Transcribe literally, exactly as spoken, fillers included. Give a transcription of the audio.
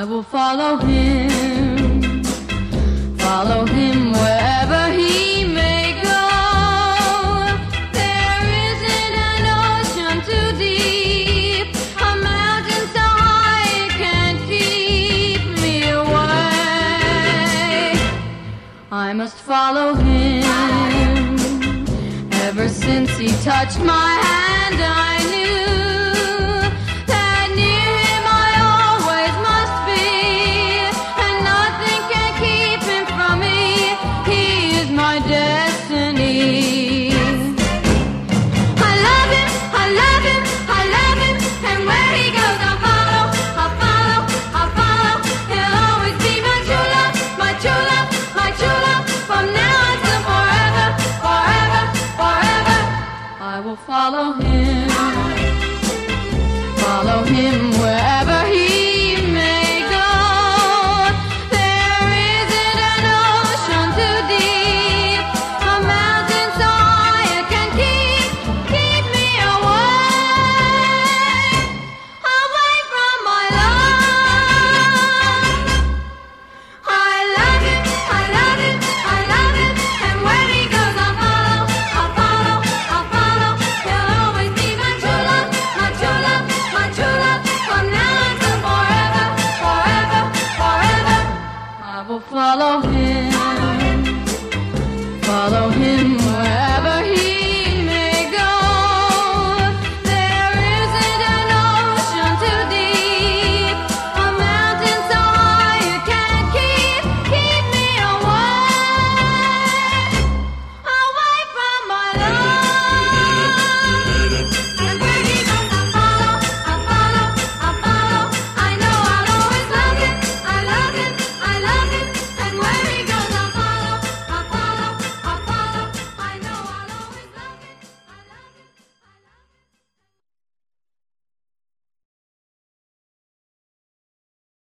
I will follow him, follow him wherever he may go. There isn't an ocean too deep, a mountain so high it can't keep me away. I must follow him. Ever since he touched my hand, I knew